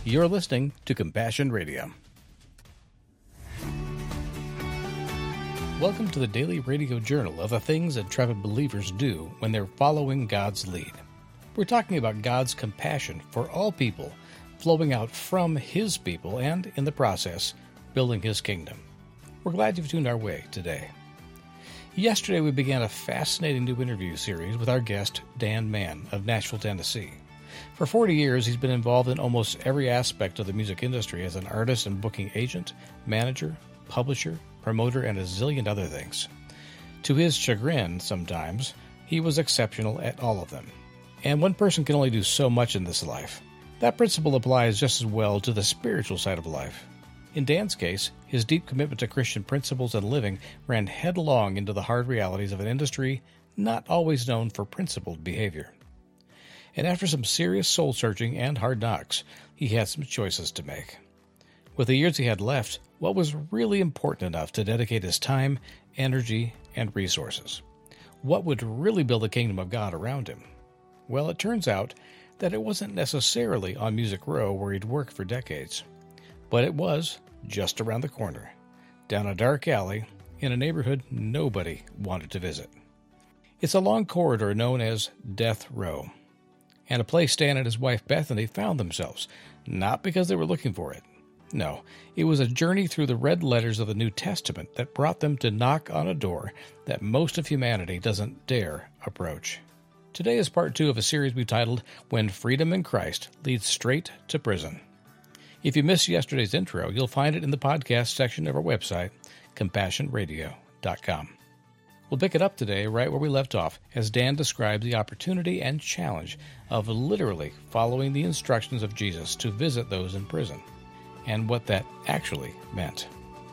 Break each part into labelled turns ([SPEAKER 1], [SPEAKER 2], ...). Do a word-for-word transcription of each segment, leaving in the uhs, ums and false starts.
[SPEAKER 1] You're listening to Compassion Radio. Welcome to the daily radio journal of the things intrepid believers do when they're following God's lead. We're talking about God's compassion for all people, flowing out from His people and, in the process, building His kingdom. We're glad you've tuned our way today. Yesterday, we began a fascinating new interview series with our guest, Dan Mann of Nashville, Tennessee. For forty years, he's been involved in almost every aspect of the music industry as an artist and booking agent, manager, publisher, promoter, and a zillion other things. To his chagrin, sometimes, he was exceptional at all of them. And one person can only do so much in this life. That principle applies just as well to the spiritual side of life. In Dan's case, his deep commitment to Christian principles and living ran headlong into the hard realities of an industry not always known for principled behavior. And after some serious soul-searching and hard knocks, he had some choices to make. With the years he had left, what was really important enough to dedicate his time, energy, and resources? What would really build the kingdom of God around him? Well, it turns out that it wasn't necessarily on Music Row where he'd worked for decades, but it was just around the corner, down a dark alley in a neighborhood nobody wanted to visit. It's a long corridor known as Death Row, and a place Stan and his wife Bethany found themselves, not because they were looking for it. No, it was a journey through the red letters of the New Testament that brought them to knock on a door that most of humanity doesn't dare approach. Today is part two of a series we titled When Freedom in Christ Leads Straight to Prison. If you missed yesterday's intro, you'll find it in the podcast section of our website, compassion radio dot com. We'll pick it up today right where we left off as Dan describes the opportunity and challenge of literally following the instructions of Jesus to visit those in prison, and what that actually meant.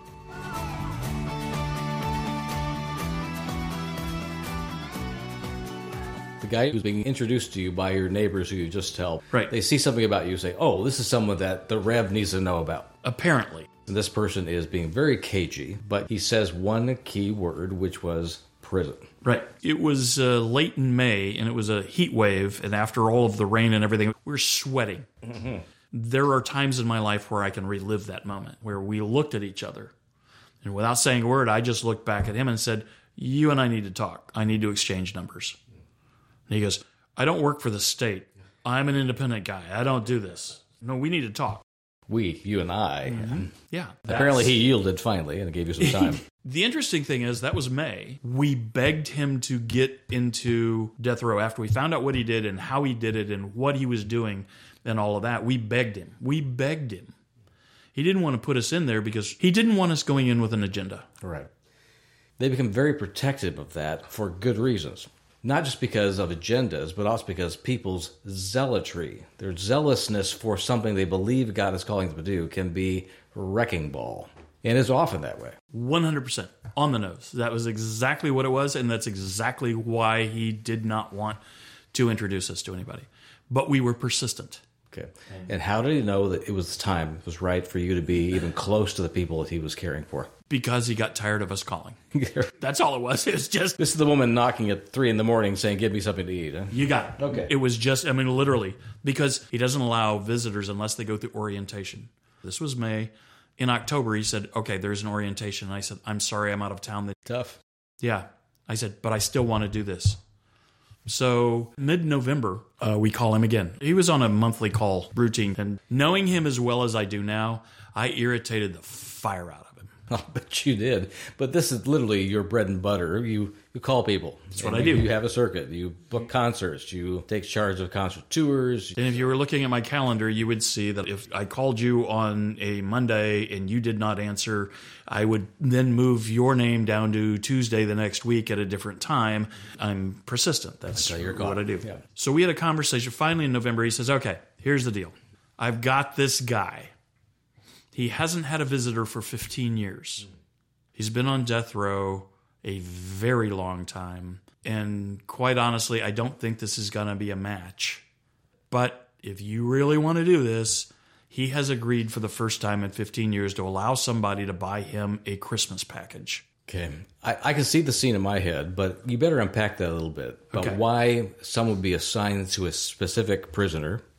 [SPEAKER 1] The guy who's being introduced to you by your neighbors who you just tell,
[SPEAKER 2] right.
[SPEAKER 1] They see something about you, say, oh, this is someone that the Rev needs to know about.
[SPEAKER 2] Apparently.
[SPEAKER 1] And this person is being very cagey, but he says one key word, which was prison.
[SPEAKER 2] Right. It was uh, late in May, and it was a heat wave, and after all of the rain and everything, we were sweating. Mm-hmm. There are times in my life where I can relive that moment, where we looked at each other, and without saying a word, I just looked back at him and said, you and I need to talk. I need to exchange numbers. And he goes, I don't work for the state. I'm an independent guy. I don't do this. No, we need to talk.
[SPEAKER 1] We, you and I.
[SPEAKER 2] Mm-hmm. Yeah.
[SPEAKER 1] Apparently he yielded finally and gave you some time.
[SPEAKER 2] The interesting thing is, that was May. We begged him to get into death row after we found out what he did and how he did it and what he was doing and all of that. We begged him. We begged him. He didn't want to put us in there because he didn't want us going in with an agenda.
[SPEAKER 1] Right. They become very protective of that for good reasons. Not just because of agendas, but also because people's zealotry, their zealousness for something they believe God is calling them to do, can be wrecking ball. And it's often that way.
[SPEAKER 2] one hundred percent on the nose. That was exactly what it was, and that's exactly why he did not want to introduce us to anybody. But we were persistent.
[SPEAKER 1] Okay. And how did he know that it was the time, it was right for you to be even close to the people that he was caring for?
[SPEAKER 2] Because he got tired of us calling. That's all it was. It was just...
[SPEAKER 1] This is the woman knocking at three in the morning saying, give me something to eat. Huh?
[SPEAKER 2] You got it.
[SPEAKER 1] Okay.
[SPEAKER 2] It was just, I mean, literally, because he doesn't allow visitors unless they go through orientation. This was May. In October, he said, okay, there's an orientation. And I said, I'm sorry, I'm out of town.
[SPEAKER 1] Tough.
[SPEAKER 2] Yeah. I said, but I still want to do this. So mid-November, uh, we call him again. He was on a monthly call routine. And knowing him as well as I do now, I irritated the fire out of him.
[SPEAKER 1] I'll bet you did. But this is literally your bread and butter. You you call people.
[SPEAKER 2] That's what I do.
[SPEAKER 1] You have a circuit. You book concerts. You take charge of concert tours.
[SPEAKER 2] And if you were looking at my calendar, you would see that if I called you on a Monday and you did not answer, I would then move your name down to Tuesday the next week at a different time. I'm persistent. That's, That's what I do. Yeah. So we had a conversation. Finally in November, he says, okay, here's the deal. I've got this guy. He hasn't had a visitor for fifteen years. He's been on death row a very long time. And quite honestly, I don't think this is going to be a match. But if you really want to do this, he has agreed for the first time in fifteen years to allow somebody to buy him a Christmas package.
[SPEAKER 1] Okay. I, I can see the scene in my head, but you better unpack that a little bit. About
[SPEAKER 2] okay.
[SPEAKER 1] Why some would be assigned to a specific prisoner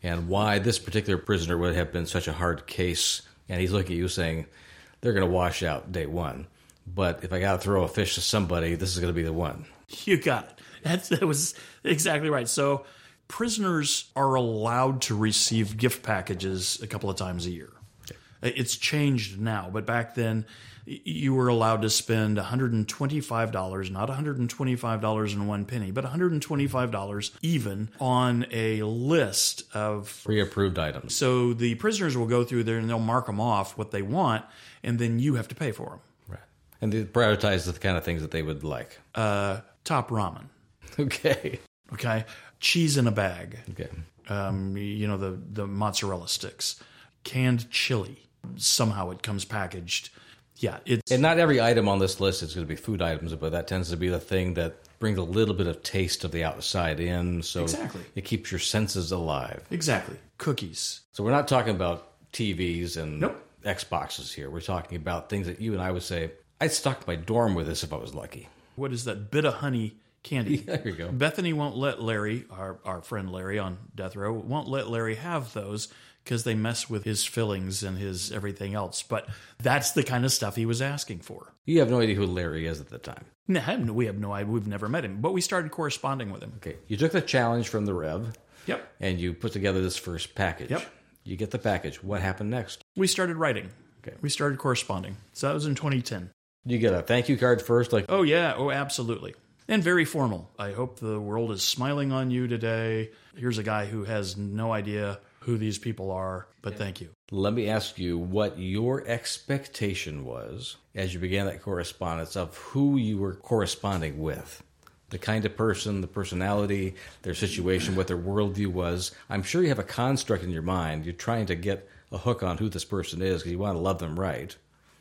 [SPEAKER 3] and why this particular prisoner would have been such a hard case. And he's looking at you saying, they're going to wash out day one. But if I got to throw a fish to somebody, this is going to be the one.
[SPEAKER 2] You got it. That's, that was exactly right. So prisoners are allowed to receive gift packages a couple of times a year. Okay. It's changed now, but back then you were allowed to spend one hundred twenty-five dollars, not one hundred twenty-five dollars and one penny, but one hundred twenty-five dollars even on a list of
[SPEAKER 3] pre-approved items.
[SPEAKER 2] So the prisoners will go through there and they'll mark them off what they want, and then you have to pay for them.
[SPEAKER 3] Right. And they prioritize the kind of things that they would like.
[SPEAKER 2] Uh, top ramen.
[SPEAKER 3] Okay.
[SPEAKER 2] Okay. Cheese in a bag.
[SPEAKER 3] Okay.
[SPEAKER 2] Um, you know, the, the mozzarella sticks. Canned chili. Somehow it comes packaged. Yeah. It's,
[SPEAKER 3] and not every item on this list is going to be food items, but that tends to be the thing that brings a little bit of taste of the outside in. So
[SPEAKER 2] exactly.
[SPEAKER 3] It keeps your senses alive.
[SPEAKER 2] Exactly. Cookies.
[SPEAKER 3] So we're not talking about T Vs and
[SPEAKER 2] nope.
[SPEAKER 3] Xboxes here. We're talking about things that you and I would say, I'd stock my dorm with this if I was lucky.
[SPEAKER 2] What is that? Bit of honey candy.
[SPEAKER 3] Yeah, there you go.
[SPEAKER 2] Bethany won't let Larry, our, our friend Larry on death row, won't let Larry have those because they mess with his fillings and his everything else. But that's the kind of stuff he was asking for.
[SPEAKER 3] You have no idea who Larry is at the time.
[SPEAKER 2] No, we have no idea. We've never met him, but we started corresponding with him.
[SPEAKER 3] Okay. You took the challenge from the Rev.
[SPEAKER 2] Yep.
[SPEAKER 3] And you put together this first package.
[SPEAKER 2] Yep.
[SPEAKER 3] You get the package. What happened next?
[SPEAKER 2] We started writing.
[SPEAKER 3] Okay.
[SPEAKER 2] We started corresponding. So that was in twenty ten.
[SPEAKER 3] You get a thank you card first? Like,
[SPEAKER 2] oh, yeah. Oh, absolutely. And very formal. I hope the world is smiling on you today. Here's a guy who has no idea who these people are, but thank you.
[SPEAKER 3] Let me ask you what your expectation was as you began that correspondence of who you were corresponding with. The kind of person, the personality, their situation, what their worldview was. I'm sure you have a construct in your mind. You're trying to get a hook on who this person is because you want to love them right.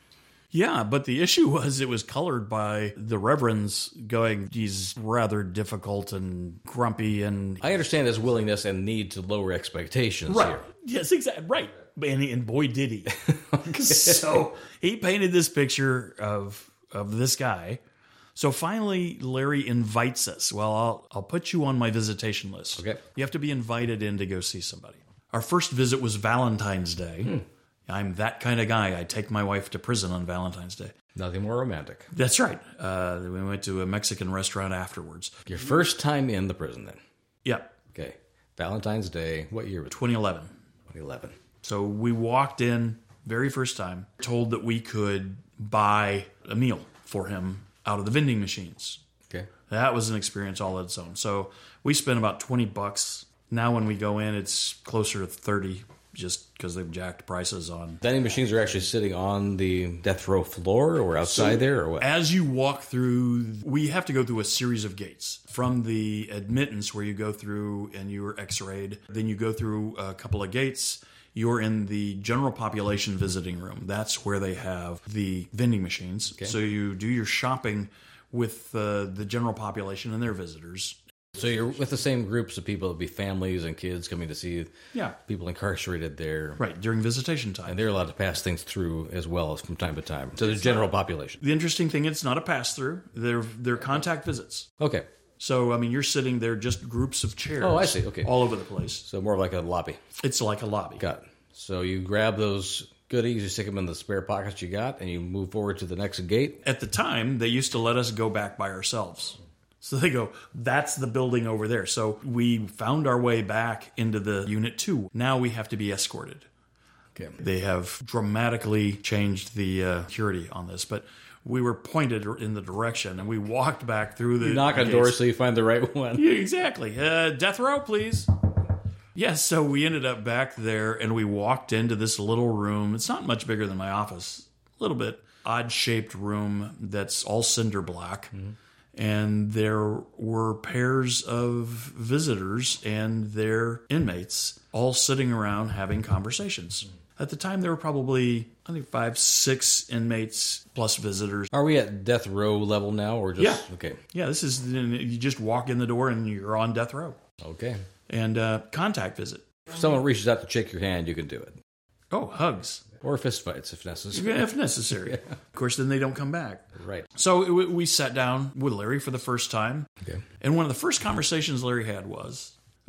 [SPEAKER 2] Yeah, but the issue was it was colored by the reverends going, he's rather difficult and grumpy. And
[SPEAKER 3] I understand his willingness and need to lower expectations
[SPEAKER 2] right.
[SPEAKER 3] here.
[SPEAKER 2] Yes, exactly. Right. And, and boy, did he. So he painted this picture of of this guy. So finally, Larry invites us. Well, I'll, I'll put you on my visitation list.
[SPEAKER 3] Okay.
[SPEAKER 2] You have to be invited in to go see somebody. Our first visit was Valentine's Day. Hmm. I'm that kind of guy. I take my wife to prison on Valentine's Day.
[SPEAKER 3] Nothing more romantic.
[SPEAKER 2] That's right. Uh, we went to a Mexican restaurant afterwards.
[SPEAKER 3] Your first time in the prison then?
[SPEAKER 2] Yep.
[SPEAKER 3] Okay. Valentine's Day. What year was it?
[SPEAKER 2] twenty eleven.
[SPEAKER 3] twenty eleven.
[SPEAKER 2] So we walked in, very first time, told that we could buy a meal for him out of the vending machines.
[SPEAKER 3] Okay.
[SPEAKER 2] That was an experience all on its own. So we spent about twenty bucks. Now when we go in, it's closer to thirty. Just because they've jacked prices on.
[SPEAKER 3] Vending machines are actually sitting on the death row floor or outside so there or what?
[SPEAKER 2] As you walk through, we have to go through a series of gates. From the admittance where you go through and you're x-rayed, then you go through a couple of gates. You're in the general population visiting room. That's where they have the vending machines. Okay. So you do your shopping with uh, the general population and their visitors.
[SPEAKER 3] So you're with the same groups of people, it'll be families and kids coming to see
[SPEAKER 2] yeah.
[SPEAKER 3] people incarcerated there.
[SPEAKER 2] Right, during visitation time.
[SPEAKER 3] And they're allowed to pass things through as well from time to time to the general population.
[SPEAKER 2] The interesting thing, it's not a pass-through. They're, they're contact visits.
[SPEAKER 3] Okay.
[SPEAKER 2] So, I mean, you're sitting there, just groups of chairs.
[SPEAKER 3] Oh, I see. Okay.
[SPEAKER 2] All over the place.
[SPEAKER 3] So more like a lobby.
[SPEAKER 2] It's like a lobby.
[SPEAKER 3] Got it. So you grab those goodies, you stick them in the spare pockets you got, and you move forward to the next gate?
[SPEAKER 2] At the time, they used to let us go back by ourselves. So they go, that's the building over there. So we found our way back into the unit two. Now we have to be escorted.
[SPEAKER 3] Okay.
[SPEAKER 2] They have dramatically changed the uh, security on this, but we were pointed in the direction, and we walked back through the
[SPEAKER 3] You knock on
[SPEAKER 2] gates.
[SPEAKER 3] doors so you find the right one.
[SPEAKER 2] Yeah, exactly. Uh, death row, please. Yes, so we ended up back there, and we walked into this little room. It's not much bigger than my office. A little bit. Odd-shaped room that's all cinder block. Mm-hmm. And there were pairs of visitors and their inmates all sitting around having conversations. At the time, there were probably, I think, five, six inmates plus visitors.
[SPEAKER 3] Are we at death row level now, or just...
[SPEAKER 2] Yeah.
[SPEAKER 3] Okay.
[SPEAKER 2] Yeah, this is... You just walk in the door and you're on death row.
[SPEAKER 3] Okay.
[SPEAKER 2] And uh, contact visit.
[SPEAKER 3] If someone reaches out to shake your hand, you can do it.
[SPEAKER 2] Oh, hugs.
[SPEAKER 3] Or fist fights, if necessary.
[SPEAKER 2] If necessary. Yeah. Of course, then they don't come back.
[SPEAKER 3] Right.
[SPEAKER 2] So it, we sat down with Larry for the first time.
[SPEAKER 3] Okay.
[SPEAKER 2] And one of the first conversations Larry had was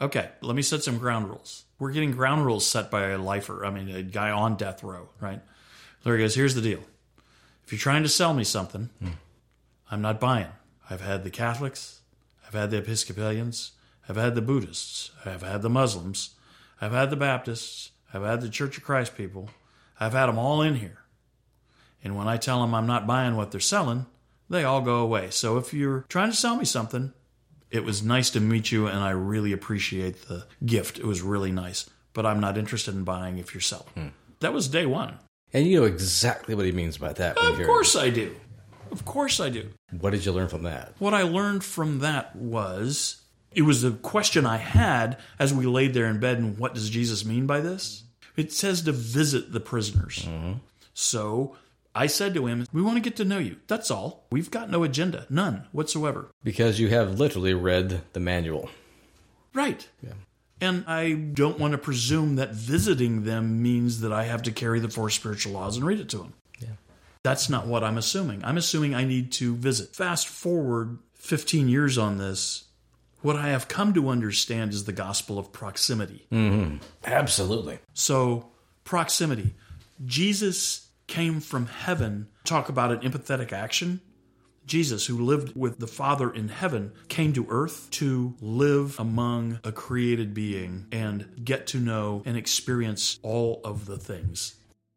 [SPEAKER 2] Okay, let me set some ground rules. We're getting ground rules set by a lifer, I mean, a guy on death row, right? Larry goes, here's the deal. If you're trying to sell me something, hmm. I'm not buying. I've had the Catholics, I've had the Episcopalians, I've had the Buddhists, I've had the Muslims, I've had the Baptists, I've had the Church of Christ people. I've had them all in here. And when I tell them I'm not buying what they're selling, they all go away. So if you're trying to sell me something, it was nice to meet you, and I really appreciate the gift. It was really nice. But I'm not interested in buying if you're selling. Hmm. That was day one.
[SPEAKER 3] And you know exactly what he means by that.
[SPEAKER 2] Of course I do. Of course I do.
[SPEAKER 3] What did you learn from that?
[SPEAKER 2] What I learned from that was, it was a question I had as we laid there in bed, and what does Jesus mean by this? It says to visit the prisoners. Mm-hmm. So I said to him, we want to get to know you. That's all. We've got no agenda. None whatsoever.
[SPEAKER 3] Because you have literally read the manual.
[SPEAKER 2] Right. Yeah. And I don't want to presume that visiting them means that I have to carry the four spiritual laws and read it to them. Yeah. That's not what I'm assuming. I'm assuming I need to visit. Fast forward fifteen years on this, what I have come to understand is the gospel of proximity.
[SPEAKER 3] Mm-hmm. Absolutely.
[SPEAKER 2] So, proximity. Jesus came from heaven. Talk about an empathetic action. Jesus, who lived with the Father in heaven, came to earth to live among a created being and get to know and experience all of the things.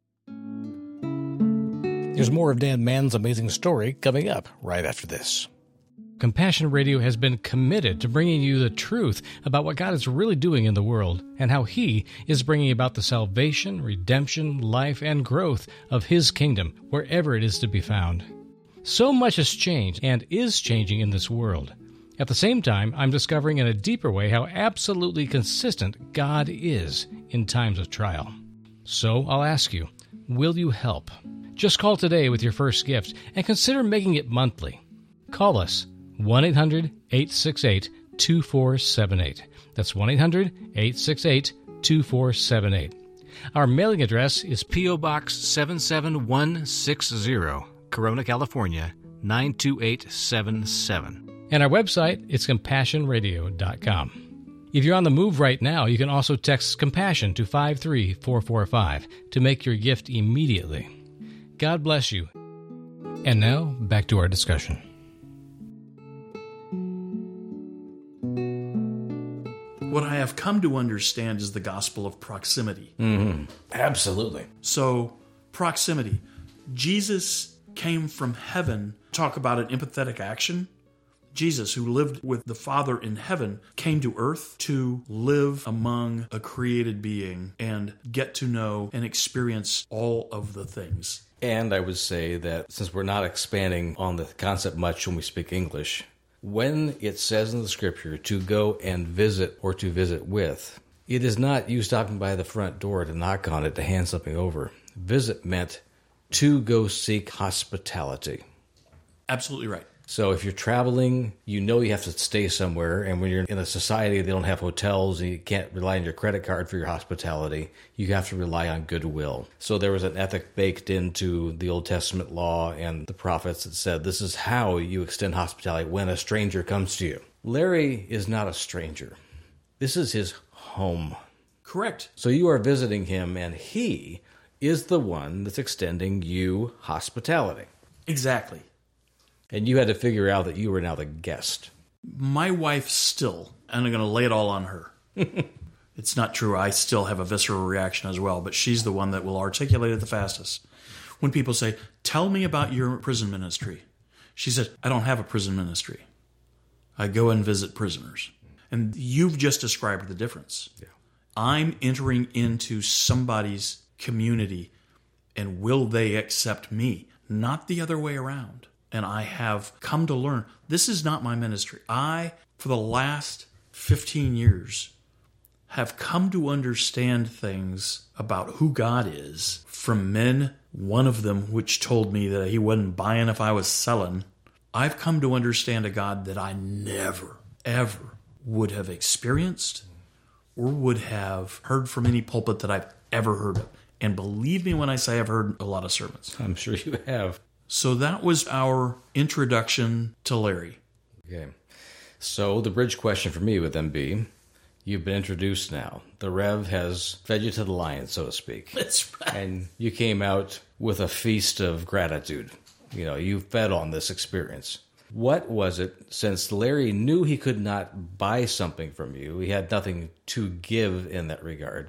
[SPEAKER 1] There's more of Dan Mann's amazing story coming up right after this. Compassion Radio has been committed to bringing you the truth about what God is really doing in the world and how He is bringing about the salvation, redemption, life, and growth of His kingdom wherever it is to be found. So much has changed and is changing in this world. At the same time, I'm discovering in a deeper way how absolutely consistent God is in times of trial. So I'll ask you, will you help? Just call today with your first gift and consider making it monthly. Call us. one eight hundred eight six eight two four seven eight. That's one eight hundred eight six eight two four seven eight. Our mailing address is P O. Box seven seven one six zero, Corona, California, nine two eight seven seven. And our website is compassion radio dot com. If you're on the move right now, you can also text COMPASSION to five three four four five to make your gift immediately. God bless you. And now, back to our discussion.
[SPEAKER 2] What I have come to understand is the gospel of proximity.
[SPEAKER 3] Mm-hmm. Absolutely.
[SPEAKER 2] So, proximity. Jesus came from heaven. Talk about an empathetic action. Jesus, who lived with the Father in heaven, came to earth to live among a created being and get to know and experience all of the things.
[SPEAKER 3] And I would say that since we're not expanding on the concept much when we speak English, when it says in the Scripture to go and visit or to visit with, it is not you stopping by the front door to knock on it to hand something over. Visit meant to go seek hospitality.
[SPEAKER 2] Absolutely right.
[SPEAKER 3] So if you're traveling, you know you have to stay somewhere, and when you're in a society they don't have hotels and you can't rely on your credit card for your hospitality, you have to rely on goodwill. So there was an ethic baked into the Old Testament law and the prophets that said this is how you extend hospitality when a stranger comes to you. Larry is not a stranger. This is his home.
[SPEAKER 2] Correct.
[SPEAKER 3] So you are visiting him, and he is the one that's extending you hospitality.
[SPEAKER 2] Exactly.
[SPEAKER 3] And you had to figure out that you were now the guest.
[SPEAKER 2] My wife still, and I'm going to lay it all on her. It's not true. I still have a visceral reaction as well, but she's the one that will articulate it the fastest. When people say, tell me about your prison ministry. She said, I don't have a prison ministry. I go and visit prisoners. And you've just described the difference. Yeah. I'm entering into somebody's community, and will they accept me? Not the other way around. And I have come to learn, this is not my ministry. I, for the last fifteen years, have come to understand things about who God is from men, one of them which told me that he wasn't buying if I was selling. I've come to understand a God that I never, ever would have experienced or would have heard from any pulpit that I've ever heard of. And believe me when I say I've heard a lot of sermons.
[SPEAKER 3] I'm sure you have.
[SPEAKER 2] So that was our introduction to Larry.
[SPEAKER 3] Okay. So the bridge question for me would then be, You've been introduced now. The Rev has fed you to the lion, so to speak.
[SPEAKER 2] That's right.
[SPEAKER 3] And you came out with a feast of gratitude. You know, you fed on this experience. What was it, since Larry knew he could not buy something from you, he had nothing to give in that regard,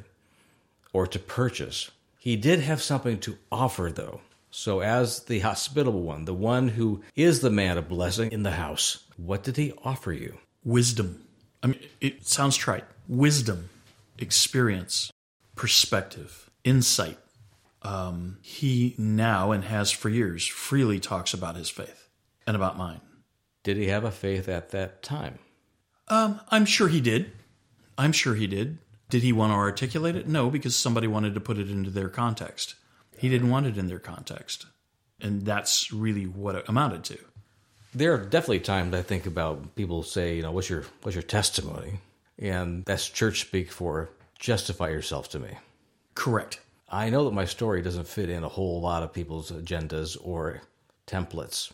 [SPEAKER 3] or to purchase. He did have something to offer, though. So as the hospitable one, the one who is the man of blessing in the house, what did he offer you?
[SPEAKER 2] Wisdom. I mean, it sounds trite. Wisdom, experience, perspective, insight. Um, he now, and has for years, freely talks about his faith and about mine.
[SPEAKER 3] Did he have a faith at that time?
[SPEAKER 2] Um, I'm sure he did. I'm sure he did. Did he want to articulate it? No, because somebody wanted to put it into their context. He didn't want it in their context. And that's really what it amounted to.
[SPEAKER 3] There are definitely times I think about people say, you know, what's your what's your testimony? And that's church speak for justify yourself to me.
[SPEAKER 2] Correct.
[SPEAKER 3] I know that my story doesn't fit in a whole lot of people's agendas or templates.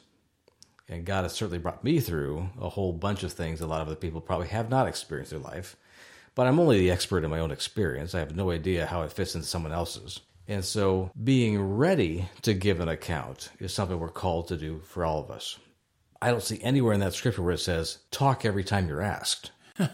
[SPEAKER 3] And God has certainly brought me through a whole bunch of things a lot of other people probably have not experienced in their life. But I'm only the expert in my own experience. I have no idea how it fits into someone else's. And so being ready to give an account is something we're called to do for all of us. I don't see anywhere in that scripture where it says, talk every time you're asked.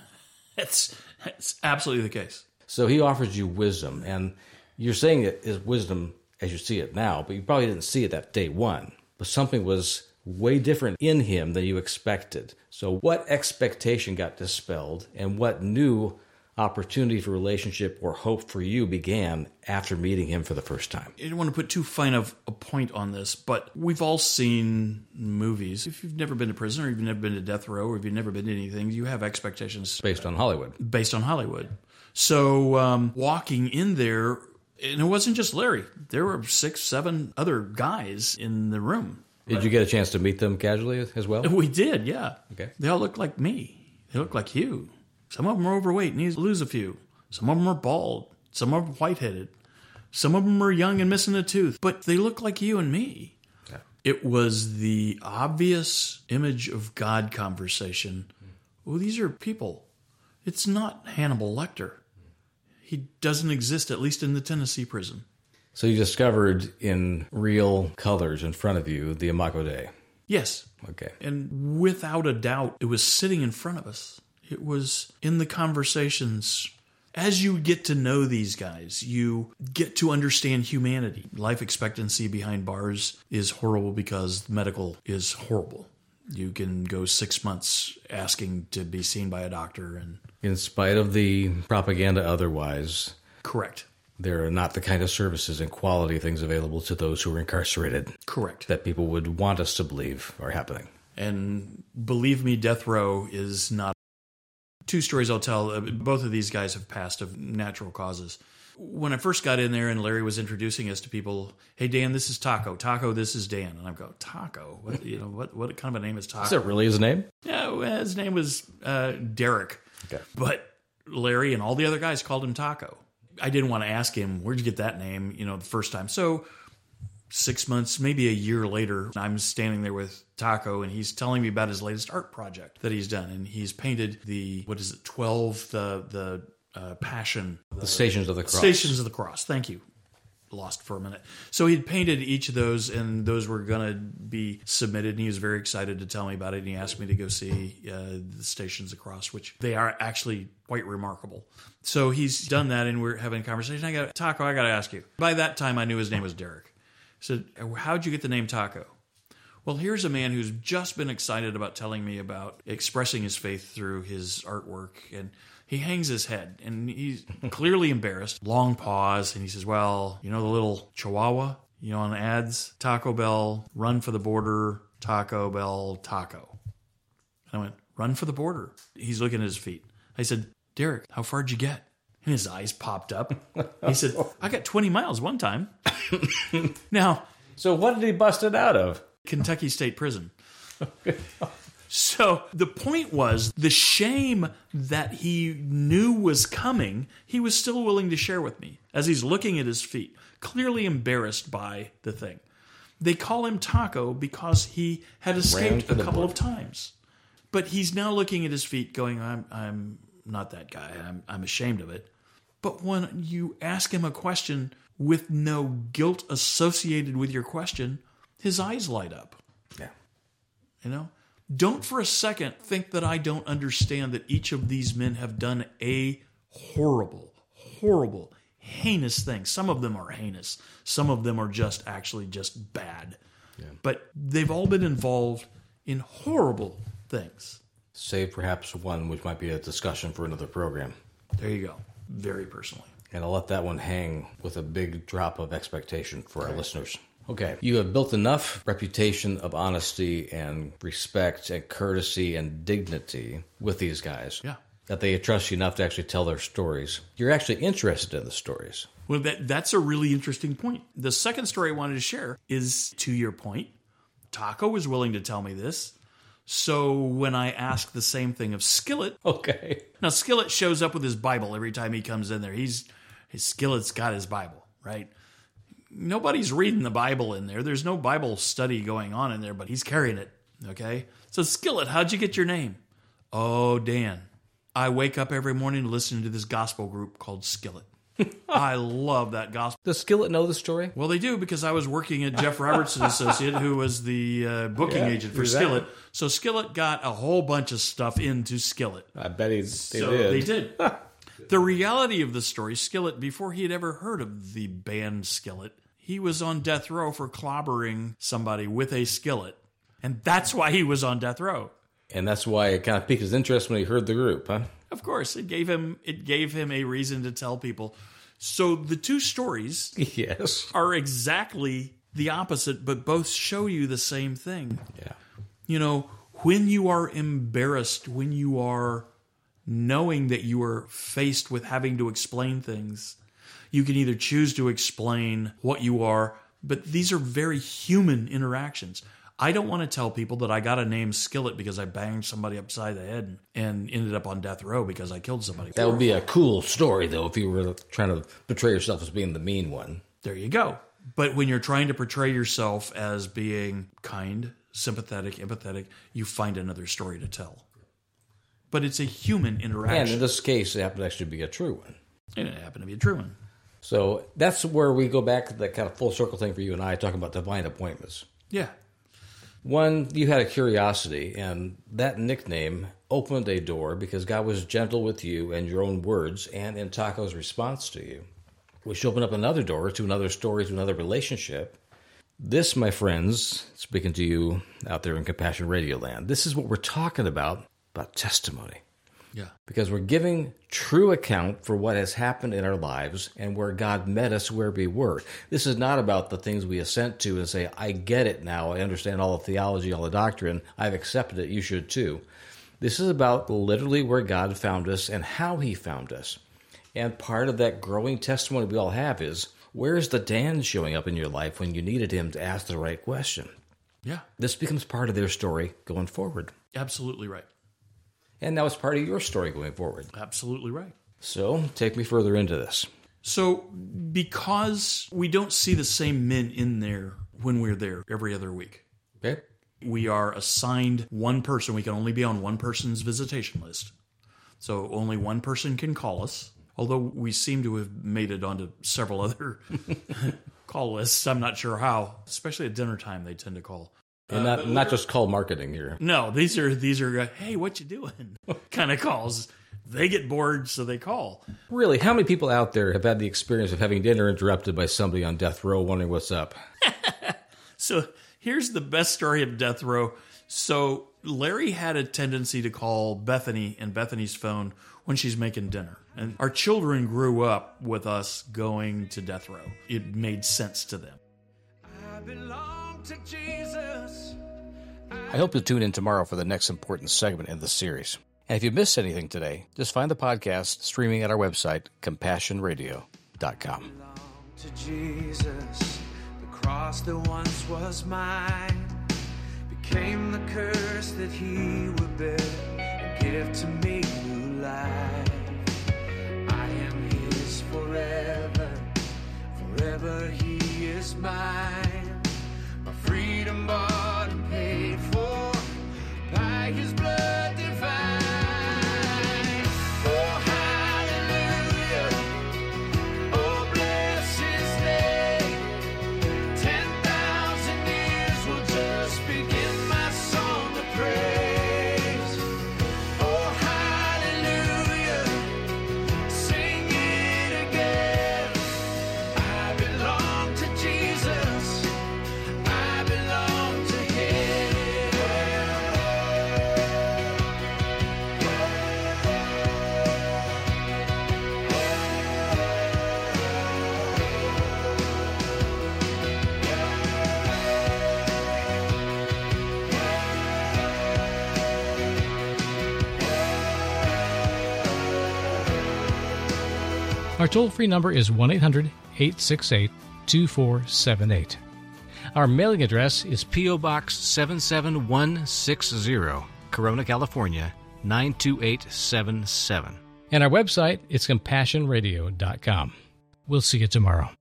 [SPEAKER 2] That's, that's absolutely the case.
[SPEAKER 3] So he offers you wisdom, and you're saying it is wisdom as you see it now, but you probably didn't see it that day one. But something was way different in him than you expected. So what expectation got dispelled, and what new opportunity for relationship or hope for you began after meeting him for the first time?
[SPEAKER 2] I don't want to put too fine of a point on this, but we've all seen movies. If you've never been to prison, or you've never been to death row, or if you've never been to anything, you have expectations.
[SPEAKER 3] Based on Hollywood.
[SPEAKER 2] Based on Hollywood. So um, walking in there, and it wasn't just Larry. There were six, seven other guys in the room.
[SPEAKER 3] Did you get a chance to meet them casually as well?
[SPEAKER 2] We did, yeah.
[SPEAKER 3] Okay.
[SPEAKER 2] They all looked like me. They looked like Hugh. Some of them are overweight, need to lose a few. Some of them are bald. Some of them are white-headed. Some of them are young and missing a tooth. But they look like you and me.
[SPEAKER 3] Yeah.
[SPEAKER 2] It was the obvious image of God conversation. Well, these are people. It's not Hannibal Lecter. He doesn't exist, at least in the Tennessee prison.
[SPEAKER 3] So you discovered in real colors in front of you the Imago Dei.
[SPEAKER 2] Yes.
[SPEAKER 3] Okay.
[SPEAKER 2] And without a doubt, it was sitting in front of us. It was in the conversations. As you get to know these guys, you get to understand humanity. Life expectancy behind bars is horrible because medical is horrible. You can go six months asking to be seen by a doctor. And
[SPEAKER 3] in spite of the propaganda otherwise.
[SPEAKER 2] Correct.
[SPEAKER 3] There are not the kind of services and quality things available to those who are incarcerated.
[SPEAKER 2] Correct.
[SPEAKER 3] That people would want us to believe are happening.
[SPEAKER 2] And believe me, death row is not. Two stories I'll tell. Both of these guys have passed of natural causes. When I first got in there and Larry was introducing us to people, hey, Dan, this is Taco. Taco, this is Dan. And I'm going, Taco? What, you know, what, what kind of a name is Taco?
[SPEAKER 3] Is that really his name?
[SPEAKER 2] Yeah, well, his name was uh, Derek.
[SPEAKER 3] Okay.
[SPEAKER 2] But Larry and all the other guys called him Taco. I didn't want to ask him, where'd you get that name, you know, the first time. So six months, maybe a year later, I'm standing there with Taco, and he's telling me about his latest art project that he's done. And he's painted the, what is it, twelve, the the uh, Passion.
[SPEAKER 3] The Stations of the Cross.
[SPEAKER 2] Stations of the Cross, thank you. Lost for a minute. So he'd painted each of those, and those were going to be submitted, and he was very excited to tell me about it, and he asked me to go see uh, the Stations of the Cross, which they are actually quite remarkable. So he's done that, and we're having a conversation. I got, Taco, I got to ask you. By that time, I knew his name was Derek. I said, how'd you get the name Taco? Well, here's a man who's just been excited about telling me about expressing his faith through his artwork, and he hangs his head, and he's clearly embarrassed. Long pause, and he says, well, you know the little Chihuahua, you know, on the ads? Taco Bell, run for the border, Taco Bell, taco. And I went, run for the border. He's looking at his feet. I said, Derek, how far'd you get? And his eyes popped up. He said, I got twenty miles one time. Now,
[SPEAKER 3] so what did he bust it out of?
[SPEAKER 2] Kentucky State Prison. So the point was, the shame that he knew was coming, he was still willing to share with me as he's looking at his feet, clearly embarrassed by the thing. They call him Taco because he had escaped a couple of times. But he's now looking at his feet going, I'm I'm not that guy. I'm, I'm ashamed of it. But when you ask him a question with no guilt associated with your question, his eyes light up.
[SPEAKER 3] Yeah.
[SPEAKER 2] You know? Don't for a second think that I don't understand that each of these men have done a horrible, horrible, heinous thing. Some of them are heinous. Some of them are just actually just bad. Yeah. But they've all been involved in horrible things.
[SPEAKER 3] Save perhaps one, which might be a discussion for another program.
[SPEAKER 2] There you go. Very personally.
[SPEAKER 3] And I'll let that one hang with a big drop of expectation for our listeners. Okay. You have built enough reputation of honesty and respect and courtesy and dignity with these guys.
[SPEAKER 2] Yeah.
[SPEAKER 3] That they trust you enough to actually tell their stories. You're actually interested in the stories.
[SPEAKER 2] Well, that that's a really interesting point. The second story I wanted to share is, to your point, Taco was willing to tell me this. So when I asked the same thing of Skillet...
[SPEAKER 3] Okay.
[SPEAKER 2] Now, Skillet shows up with his Bible every time he comes in there. He's his Skillet's got his Bible, right? Nobody's reading the Bible in there. There's no Bible study going on in there, but he's carrying it, okay? So, Skillet, how'd you get your name? Oh, Dan. I wake up every morning listening to this gospel group called Skillet. I love that gospel.
[SPEAKER 3] Does Skillet know the story?
[SPEAKER 2] Well, they do, because I was working at Jeff Robertson Associate, who was the uh, booking
[SPEAKER 3] Yeah,
[SPEAKER 2] agent for
[SPEAKER 3] exactly.
[SPEAKER 2] Skillet. So Skillet got a whole bunch of stuff into Skillet.
[SPEAKER 3] I bet he, they
[SPEAKER 2] so
[SPEAKER 3] did.
[SPEAKER 2] They did. The reality of the story, Skillet, before he had ever heard of the band Skillet, he was on death row for clobbering somebody with a skillet. And that's why he was on death row.
[SPEAKER 3] And that's why it kind of piqued his interest when he heard the group, huh?
[SPEAKER 2] Of course, it gave him it gave him a reason to tell people. So the two stories
[SPEAKER 3] Yes.
[SPEAKER 2] are exactly the opposite, but both show you the same thing.
[SPEAKER 3] Yeah.
[SPEAKER 2] You know, when you are embarrassed, when you are knowing that you are faced with having to explain things, you can either choose to explain what you are, but these are very human interactions. I don't want to tell people that I got a name Skillet because I banged somebody upside the head and ended up on death row because I killed somebody.
[SPEAKER 3] That would be a cool story, though, if you were trying to portray yourself as being the mean one.
[SPEAKER 2] There you go. But when you're trying to portray yourself as being kind, sympathetic, empathetic, you find another story to tell. But it's a human interaction.
[SPEAKER 3] And in this case, it happened to actually be a true one.
[SPEAKER 2] And it happened to be a true one.
[SPEAKER 3] So that's where we go back to that kind of full circle thing for you and I, talking about divine appointments.
[SPEAKER 2] Yeah.
[SPEAKER 3] One, you had a curiosity, and that nickname opened a door because God was gentle with you and your own words and in Taco's response to you, which opened up another door to another story, to another relationship. This, my friends, speaking to you out there in Compassion Radio Land, this is what we're talking about, about testimony.
[SPEAKER 2] Yeah.
[SPEAKER 3] Because we're giving true account for what has happened in our lives and where God met us where we were. This is not about the things we assent to and say, I get it now. I understand all the theology, all the doctrine. I've accepted it. You should too. This is about literally where God found us and how he found us. And part of that growing testimony we all have is, where's the Dan showing up in your life when you needed him to ask the right question?
[SPEAKER 2] Yeah.
[SPEAKER 3] This becomes part of their story going forward.
[SPEAKER 2] Absolutely right.
[SPEAKER 3] And now it's part of your story going forward.
[SPEAKER 2] Absolutely right.
[SPEAKER 3] So take me further into this.
[SPEAKER 2] So because we don't see the same men in there when we're there every other week,
[SPEAKER 3] Okay?
[SPEAKER 2] we are assigned one person. We can only be on one person's visitation list. So only one person can call us, although we seem to have made it onto several other call lists. I'm not sure how, especially at dinner time, they tend to call.
[SPEAKER 3] And not, not just call marketing here.
[SPEAKER 2] No, these are, these are, uh, hey, what you doing kind of calls. They get bored, so they call.
[SPEAKER 3] Really, how many people out there have had the experience of having dinner interrupted by somebody on death row wondering what's up?
[SPEAKER 2] So here's the best story of death row. So Larry had a tendency to call Bethany and Bethany's phone when she's making dinner. And our children grew up with us going to death row. It made sense to them.
[SPEAKER 4] I belong to Jesus.
[SPEAKER 1] I hope you'll tune in tomorrow for the next important segment in the series. And if you missed anything today, just find the podcast streaming at our website, compassion radio dot com.
[SPEAKER 4] Belong to Jesus. The cross that once was mine became the curse that he would bear and give to me new life. I am his forever, forever he is mine. My freedom bought and paid for by his blood divine.
[SPEAKER 1] Our toll-free number is one eight hundred eight six eight two four seven eight. Our mailing address is P O. Box seven seven one six zero, Corona, California, nine two eight seven seven. And our website is compassion radio dot com. We'll see you tomorrow.